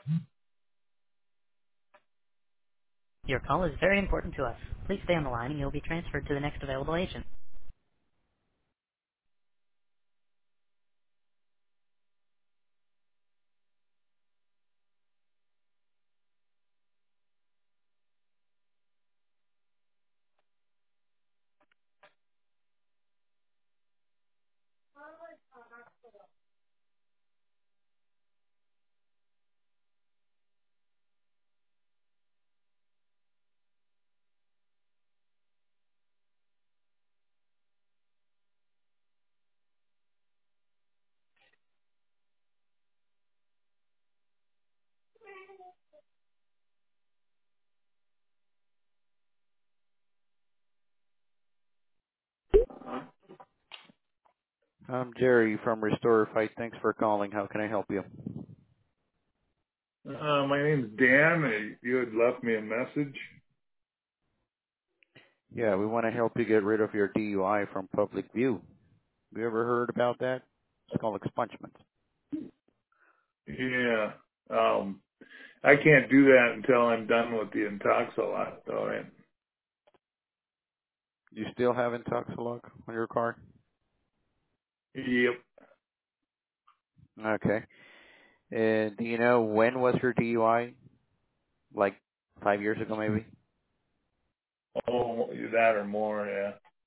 Your call is very important to us. Please stay on the line and you'll be transferred to the next available agent. I'm Jerry from Restore Fight. Thanks for calling. How can I help you? My name's Dan. You had left me a message. Yeah, we want to help you get rid of your DUI from public view. Have you ever heard about that? It's called expungement. Yeah. I can't do that until I'm done with the Intoxalot, though. Right? You still have Intoxilog on your car? Yep. Okay. And do you know when was your DUI? Like 5 years ago, maybe? Oh, that or more, yeah.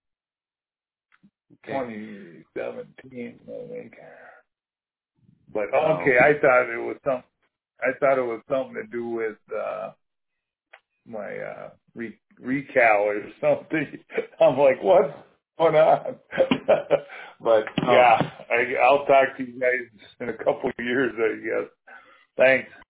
Okay. 2017, I think. But Oh, okay, okay. I thought it was something to do with my recal or something. I'm like, what's going on? But Oh, yeah, I'll talk to you guys in a couple of years, I guess. Thanks.